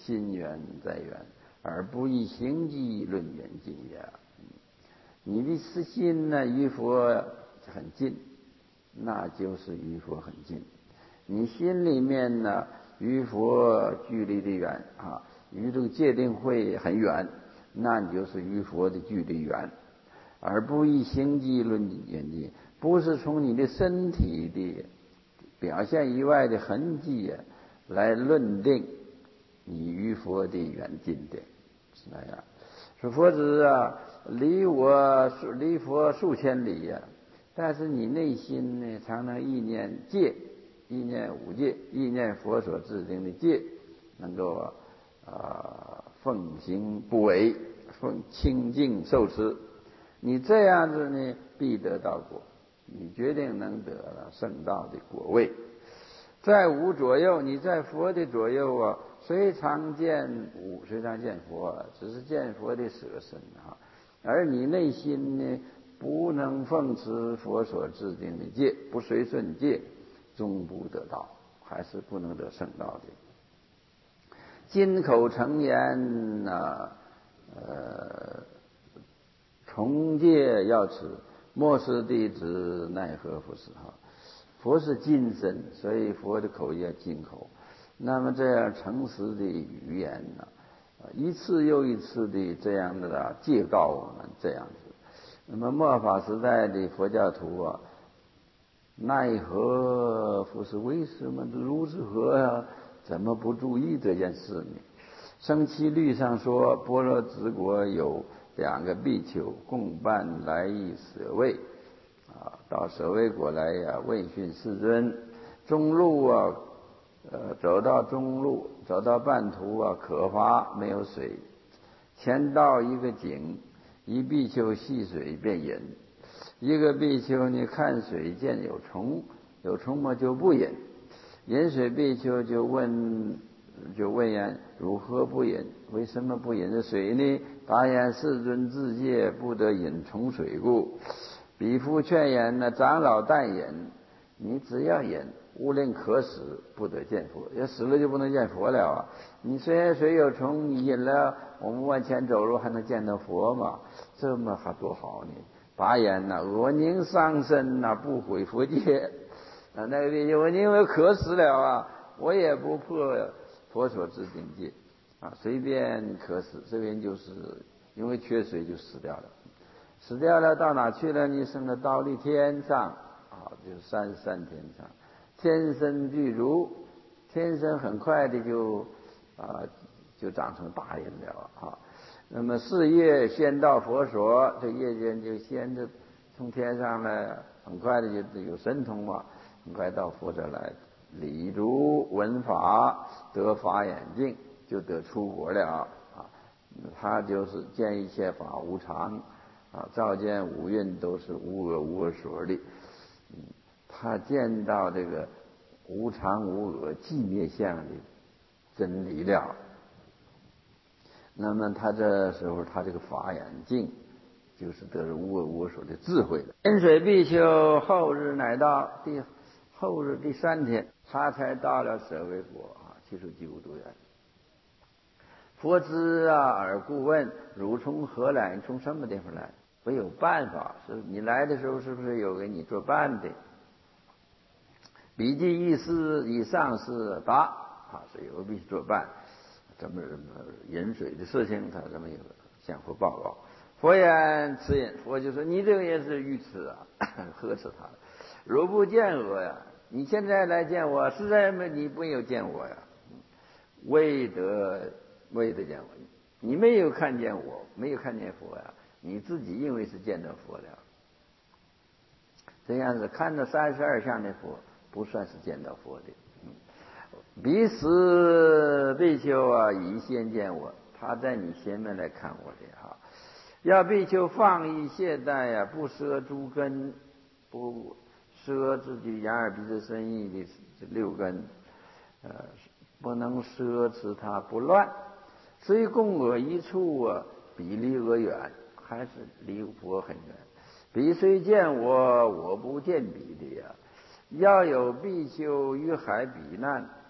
心远在远，而不以行迹论远近也。你的私心呢，与佛很近，那就是与佛很近；你心里面呢，与佛距离的远啊，与这个界定会很远，那你就是与佛的距离远，而不以行迹论远近，不是从你的身体的表现以外的痕迹来论定你与佛的远近的，是那样。说佛子啊，离我离佛数千里呀、啊，但是你内心呢，常常意念戒，意念五戒，意念佛所制定的戒，能够啊、呃、奉行不违，奉清净受持。你这样子呢，必得到果，你决定能得了圣道的果位。在无左右，你在佛的左右啊，虽常见无，虽常见佛，只是见佛的舍身啊。而你内心呢，不能奉持佛所制定的戒，不随顺戒，终不得道，还是不能得圣道的。金口诚言呐、啊，呃，从戒要持，莫视弟子奈何不是哈。佛是金身，所以佛的口要金口。那么这样诚实的语言呢，一次又一次的这样的戒告我们这样子。那么末法时代的佛教徒啊，奈何不是为什么如何呀？怎么不注意这件事呢？生期律上说，般若之国有两个比丘共伴来意舍卫。啊，到舍卫国来呀、啊，问讯世尊。中路啊，呃，走到中路，走到半途啊，渴乏，没有水。前到一个井，一比丘戏水便饮。一个比丘呢，看水见有虫，有虫嘛就不饮。饮水比丘就问，就问言：如何不饮？为什么不饮这水呢？答言：世尊自戒，不得饮虫水故。比夫劝言呢，长老但饮，你只要饮，无论渴死，不得见佛。要死了就不能见佛了啊！你虽然水有虫，你饮了，我们往前走路还能见到佛吗？这么还多好呢！答言呢，我宁伤身呐、啊，不毁佛戒。啊，那个比丘，我因为渴死了啊，我也不破佛所制定戒啊，随便渴死，这边就是因为缺水就死掉了。死掉了到哪去了？你升了到了天上啊，就是三十三天上，天生具足，天生很快的就啊就长成大人了啊。那么四夜先到佛所，这夜间就先着从天上呢，很快的就有神通嘛，很快到佛这来理足闻法，得法眼净，就得出国了啊。他就是见一切法无常。啊，照见五蕴都是无我无我所的，嗯，他见到这个无常无我寂灭相的真理了。那么他这时候他这个法眼净，就是得了无我无我所的智慧了。饮水比丘后日乃到，第后日第三天，他才到了舍卫国啊，七十几五度远。佛知啊，而故问：汝从何来？你从什么地方来？我有办法，是你来的时候是不是有给你作伴的？笔记意思以上是答啊，是有必须作伴。怎么饮水的事情，他这么有向佛报告。佛言：此饮。佛就说：你这个也是愚痴啊，呵斥他。如不见我呀，你现在来见我，实在没你没有见我呀，未得未得见我，你没有看见我，没有看见佛呀。你自己因为是见到佛了，这样子看到三十二相的佛，不算是见到佛的。嗯，彼时比丘啊，已先见我，他在你前面来看我的哈。要比丘放逸懈怠呀、啊，不舍诸根，不舍自己眼耳鼻舌身意的这六根，呃，不能奢持它不乱。虽共我一处啊，比离我远。还是离佛很远，彼虽见我，我不见彼的呀。要有比丘于海彼难，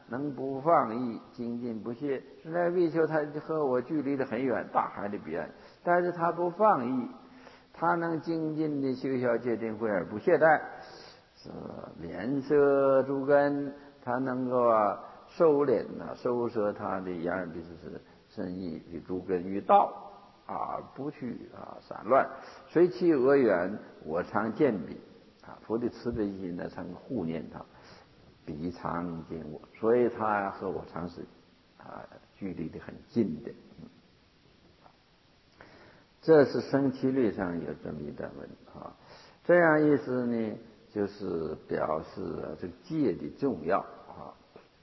能不放逸，精进不懈。释迦比丘他和我距离的很远，大海的彼岸，但是他不放逸，他能精进的修效戒定慧而不懈怠，是连摄诸根，他能够啊收敛啊收摄他的眼耳鼻舌身意与诸根于道啊，不去啊散乱。随其恶缘，我常见彼啊，佛的慈悲心呢，常护念他，彼常见我，所以他和我常是啊距离的很近的。嗯、这是生期律上有这么一段文啊，这样意思呢，就是表示、啊、这个戒的重要啊。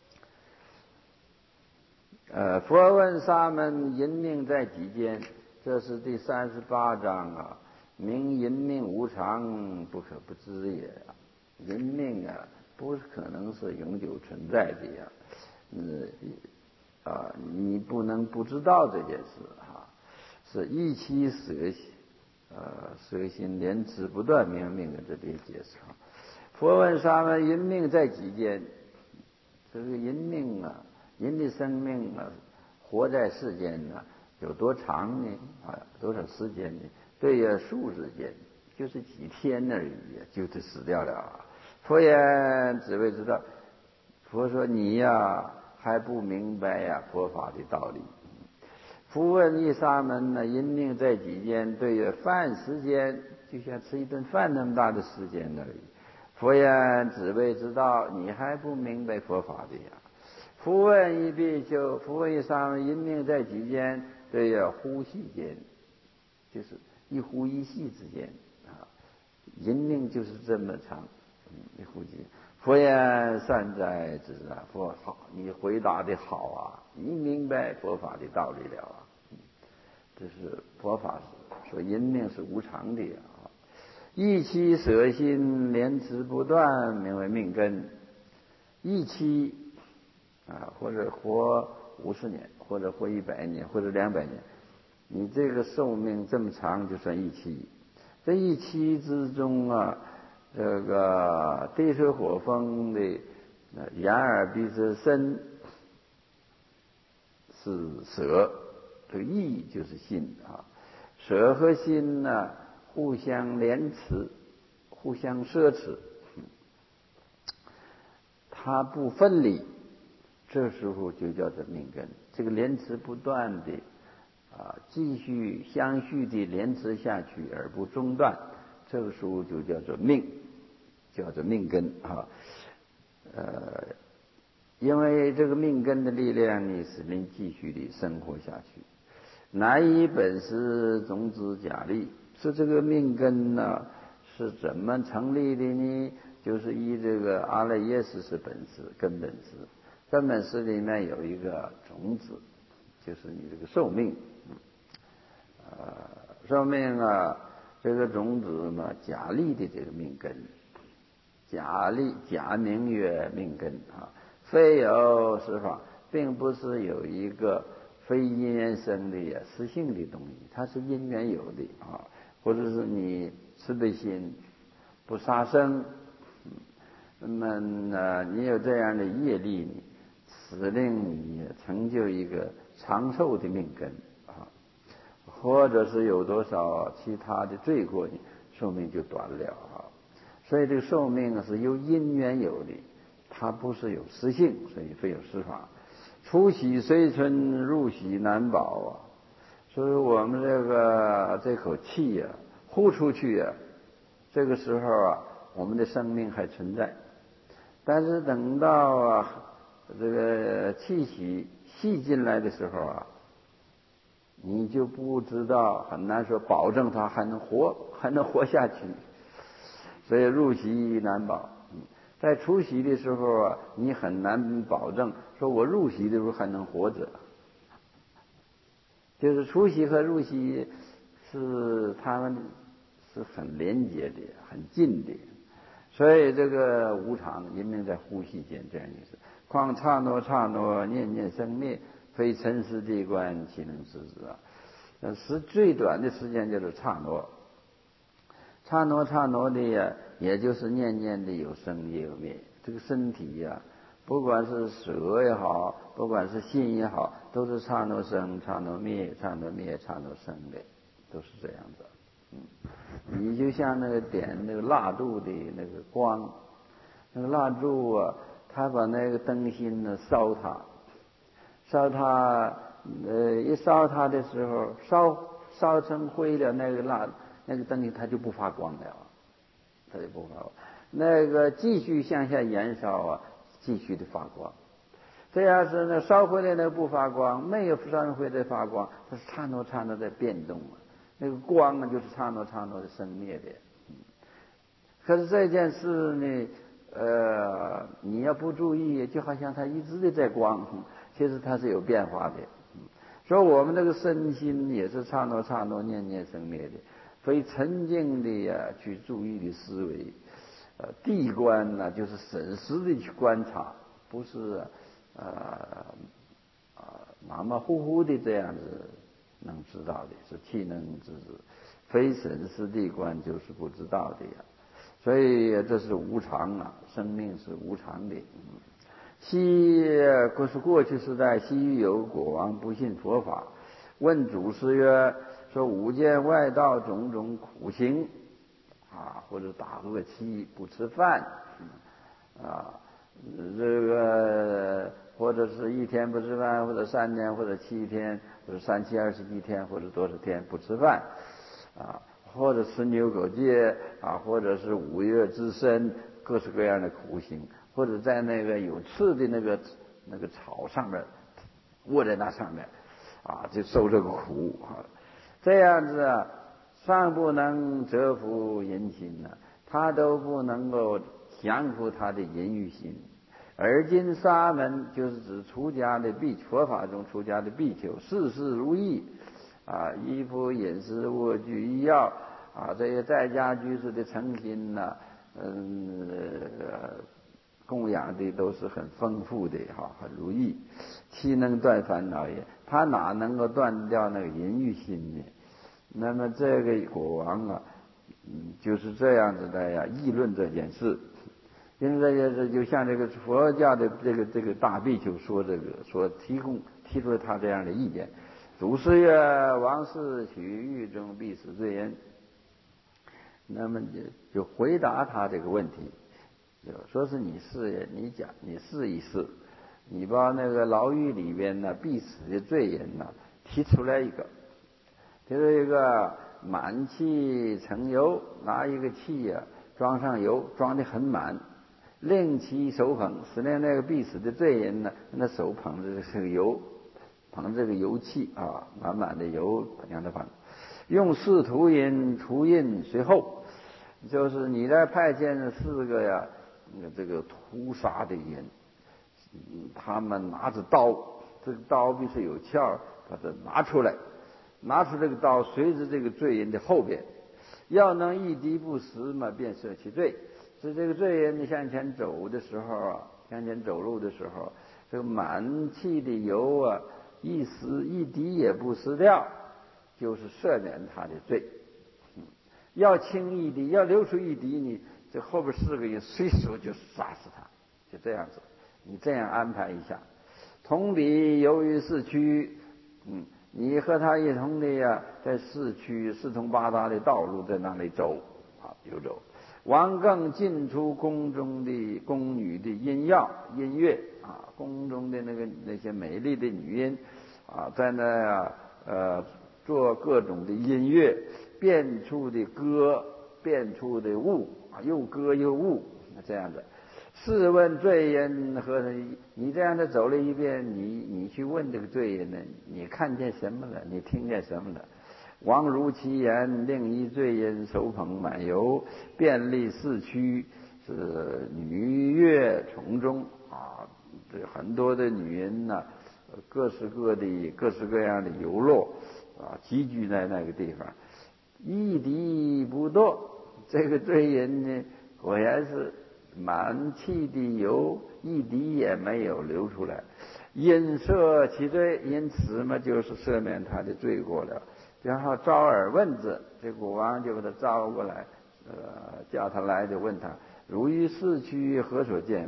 呃，佛问沙门淫命在几间？这是第三十八章啊。名淫命无常，不可不知也。淫命啊，不可能是永久存在的呀。嗯啊，你不能不知道这件事哈、啊。是一期舍呃舍心连持不断，明命的这里解释啊。佛问沙门淫命在几间？这个淫命啊。人的生命啊，活在世间呢、啊，有多长呢？啊，多少时间呢？对呀，数日间，就是几天而已，就是死掉了。佛言：只为知道。佛说：你呀，还不明白呀佛法的道理。复问一沙门呢，因命在几间？对呀，饭时间，就像吃一顿饭那么大的时间而已。佛言：只为知道，你还不明白佛法的呀。复问一比丘，复问一沙门，因命在几间？对呀，呼吸间，就是一呼一吸之间啊。因命就是这么长，嗯，一呼吸。佛言：善哉，知啊！佛好，你回答的好啊，你明白佛法的道理了啊。嗯、这是佛法说因命是无常的啊。一期舍心，连持不断，名为命根。一期。啊，或者活五十年，或者活一百年，或者两百年，你这个寿命这么长，就算一期。这一期之中啊，这个地水火风的眼耳鼻舌身是舍，这个意就是心啊。舍和心呢、啊，互相连持，互相奢侈，它不分离。这时候就叫做命根，这个连持不断的啊，继续相续的连持下去而不中断，这个时候就叫做命，叫做命根啊。呃，因为这个命根的力量呢，使人继续的生活下去。乃以本师种子假立，是这个命根呢是怎么成立的呢？就是以这个阿赖耶识是本师，根本师。根本师里面有一个种子，就是你这个寿命，呃，寿命啊，这个种子嘛，假立的这个命根，假立假名曰命根啊，非有实法，并不是有一个非因缘生的呀实性的东西，它是因缘有的啊，或者是你慈悲心不杀生，那么呢，你有这样的业力呢？使令你成就一个长寿的命根啊，或者是有多少其他的罪过呢，寿命就短了啊。所以这个寿命是由因缘有的，它不是有实性，所以非有实法。出喜虽存，入喜难保啊。所以我们这个这口气呀、啊，呼出去呀、啊，这个时候啊，我们的生命还存在，但是等到啊。这个气息吸进来的时候啊，你就不知道，很难说保证它还能活，还能活下去。所以入息难保。在出息的时候啊，你很难保证说我入息的时候还能活着。就是出息和入息是他们是很连结的，很近的。所以这个无常，因命在呼吸间，这样意思。况刹那刹那，念念生灭，非尘世地观，岂能知之啊？呃，时最短的时间就是刹那，刹那刹那的呀，也就是念念的有生也有灭。这个身体呀， 不管是舍也好，不管是心也好，都是刹那生，刹那灭，刹那灭，刹那生的，都是这样子。嗯，你就像那个点那个蜡烛的那个光，那个蜡烛啊，他把那个灯芯呢烧它，烧它，呃，一烧它的时候，烧烧成灰了，那个蜡那个灯芯它就不发光了，它就不发光。那个继续向下燃烧啊，继续的发光。这要是呢烧回来那个不发光，没有烧回来发光，它是刹那刹那在变动啊。那个光呢就是刹那刹那的生灭的。嗯，可是这件事呢，呃，你要不注意，就好像它一直的在光，其实它是有变化的。嗯，所以我们这个身心也是刹那刹那念念生灭的，非沉静的呀去注意的思维。呃，谛观呢，就是审视的去观察，不是呃啊马马虎虎的这样子能知道的，是气能知之。非审视谛观就是不知道的呀。所以这是无常啊，生命是无常的。嗯，西可是过去时代，西域有国王不信佛法，问祖师曰：说五见外道种种苦行。啊，或者打恶气不吃饭，啊，这个或者是一天不吃饭，或者三天，或者七天，或者三七二十一天，或者多少天不吃饭，啊，或者吃牛狗戒啊，或者是五岳之身，各式各样的苦行，或者在那个有刺的那个那个草上面卧在那上面，啊，就受这个苦啊，这样子啊。尚不能折服人心呢，他都不能够降服他的淫欲心。而今沙门就是指出家的比佛法中出家的比丘，事事如意啊，衣服饮食卧具医药啊，这些在家居士的诚心呢，嗯、呃，供养的都是很丰富的哈，很如意。岂能断烦恼也？他哪能够断掉那个淫欲心呢？那么这个国王啊，嗯，就是这样子的呀，议论这件事。因为这就像这个佛教的这个这个大比丘说这个说提供提出了他这样的意见。祖师曰：王室取狱中必死罪人。那么就就回答他这个问题，就说是你试你讲你试一试，你把那个牢狱里边呢必死的罪人呢提出来一个。就是一个满器盛油，拿一个器呀、啊，装上油，装得很满，令其手捧，使得那个必死的罪人呢，那手捧着这个油，捧这个油器啊，满满的油让他捧，用四屠印，屠印随后，就是你在派遣四个呀，这个屠杀的人，他们拿着刀，这个刀必须有鞘，把它拿出来。拿出这个刀，随着这个罪人的后边，要能一敌不死嘛，便赦其罪。是这个罪人向前走的时候啊，向前走路的时候，这个满气的油啊，一丝一滴也不失掉，就是赦免他的罪。嗯，要轻一滴，要流出一滴，你这后边四个人随手就杀死他，就这样子。你这样安排一下。同理，由于市区，嗯。你和他一同的呀，在市区四通八达的道路在那里走啊，游走。王更进出宫中的宫女的音药音乐啊，宫中的那个那些美丽的女音啊，在那呀呃做各种的音乐，变出的歌，变出的物啊，又歌又舞，这样的。试问罪人和你这样的走了一遍，你你去问这个罪人呢，你看见什么了？你听见什么了？王如其言，另一罪人手捧满油，遍历四区，是女乐从中啊，这很多的女人呢、啊，各式各的各式各样的游乐啊，集聚在那个地方，一滴不堕。这个罪人呢，果然是。满气的油一滴也没有流出来，因赦其罪，因此嘛就是赦免他的罪过了。然后招耳问之，这国王就把他招过来，呃，叫他来就问他：如于市区何所见闻？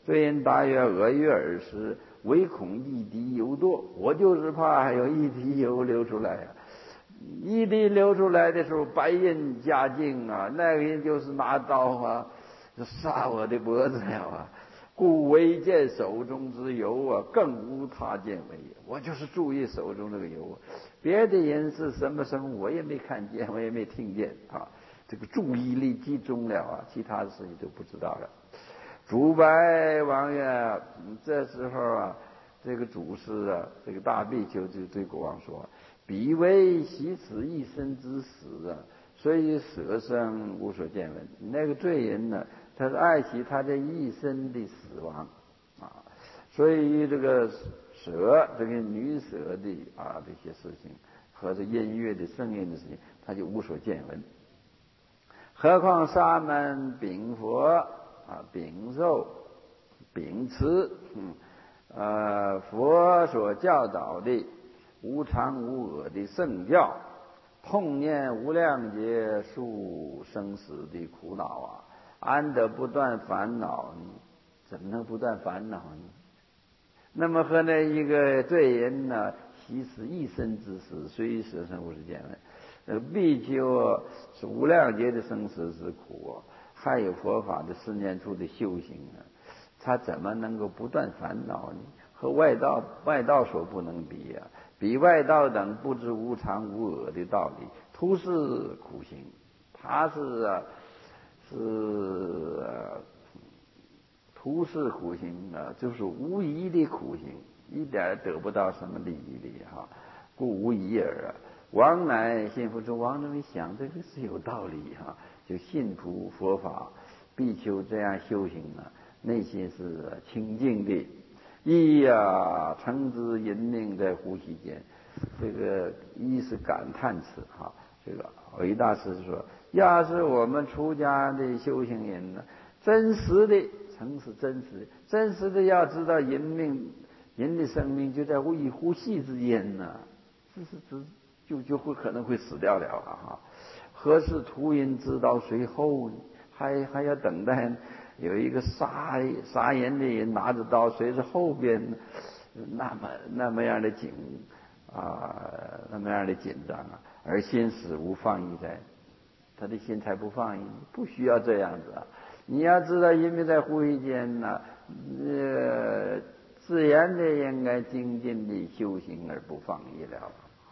罪因大曰恶于耳时，唯恐一滴油多。我就是怕还有一滴油流出来呀、啊。一滴流出来的时候，白刃加劲啊，那个人就是拿刀啊，就杀我的脖子了啊。故唯见手中之油啊，更无他见为也。我就是注意手中这个油啊，别的人是什么生物我也没看见，我也没听见啊。这个注意力集中了啊，其他的事情都不知道了。主白王爷，这时候啊，这个祖师啊，这个大比丘就对国王说：“彼为惜此一生之死啊，所以舍生无所见闻。”那个罪人呢，他是爱惜他这一生的死亡啊，所以这个舍这个女舍的啊这些事情和这音乐的声音的事情，他就无所见闻。何况沙门禀佛啊，禀受秉持，嗯，呃，佛所教导的无常无我的圣教，痛念无量劫数生死的苦恼啊，安得不断烦恼呢？怎么能不断烦恼呢？那么和那一个罪人呢，惜此一生之死，虽舍生无所见闻。呃，必究是无量劫的生死之苦啊，还有佛法的四念处的修行啊，他怎么能够不断烦恼呢？和外道外道所不能比啊，比外道等不知无常无我的道理，徒是苦行。他是啊是啊徒是苦行啊，就是无疑的苦行，一点得不到什么利益的哈，故无疑耳啊。王乃信服之，王认为想这个是有道理哈，就信服佛法，比丘这样修行啊，内心是清净的。一呀，诚知人命在呼吸间，这个一是感叹词哈。这个韦大师说，要是我们出家的修行人呢，真实的，诚是真实的，真实的要知道人命，人的生命就在一呼吸之间呢，这是只。就就会可能会死掉了啊！哈，何时屠人知道随后呢？还还要等待有一个杀杀人的人拿着刀随着后边，那么那么样的紧啊，那么样的紧张啊，而心死无放逸在，他的心才不放逸，不需要这样子啊！你要知道，因为在呼吸间呢，呃，自然的应该精进的修行而不放逸了。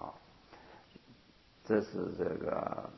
这是这个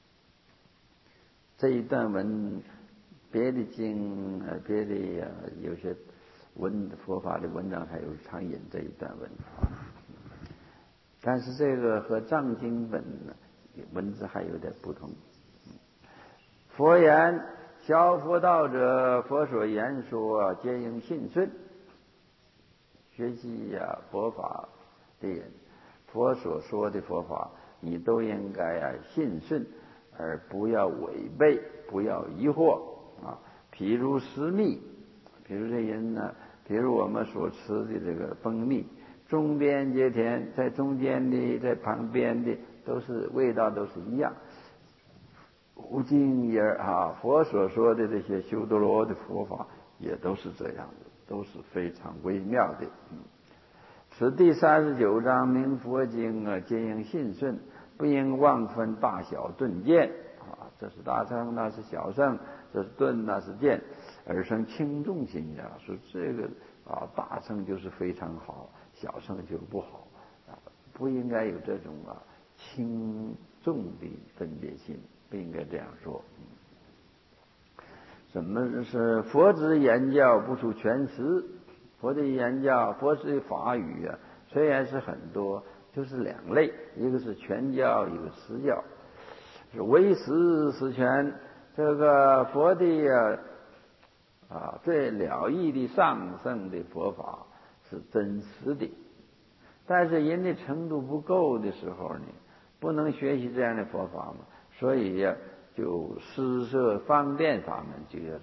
这一段文，别的经呃别的呃有些文佛法的文章还有常引这一段文啊，但是这个和藏经本文字还有点不同。佛言：小佛道者，佛所言说皆应信顺。学习呀、啊、佛法的人，佛所说的佛法。你都应该啊信顺，而不要违背，不要疑惑啊。譬如食蜜，譬如这人呢，譬如我们所吃的这个蜂蜜，中边皆甜，在中间的，在旁边的都是味道都是一样。无尽也啊，佛所说的这些修多罗的佛法也都是这样的，都是非常微妙的。嗯。此第三十九章明佛经啊，皆应信顺，不应妄分大小顿见啊。这是大乘，那是小乘；这是顿，那是见，而生轻重心呀。说这个啊，大乘就是非常好，小乘就不好啊，不应该有这种啊轻重的分别心，不应该这样说。什么是佛之言教不出全实？佛的言教，佛的法语啊，虽然是很多，就是两类，一个是全教，一个实教。是唯实实全，这个佛的啊啊最了义的上圣的佛法是真实的，但是人的程度不够的时候呢，不能学习这样的佛法嘛，所以呀、啊，就施设方便法门，就要